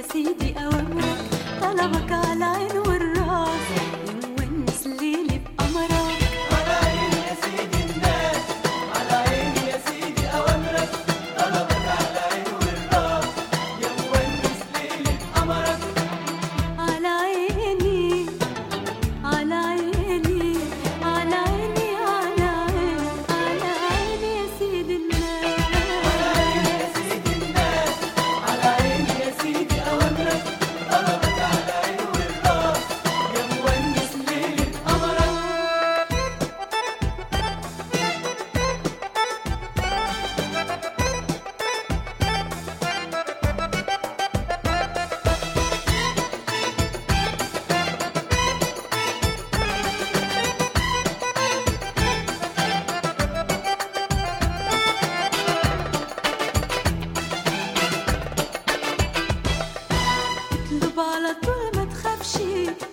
يا سيدي أوامرك، طلبك على العين والراس، يونس ليلي بقمرك. على عيني يا سيدي الناس، على عيني يا سيدي أوامرك، طلبك على العين والراس، يونس ليلي بقمرك. على عيني على عيني على عيني على عيني على عيني يا سيدي الناس. على عيني يا سيدي الناس، على عيني يا سيدي أوامرك، طلبك على العين والراس، يونس ليلي بقمرك. اطلب على طول ما تخافش،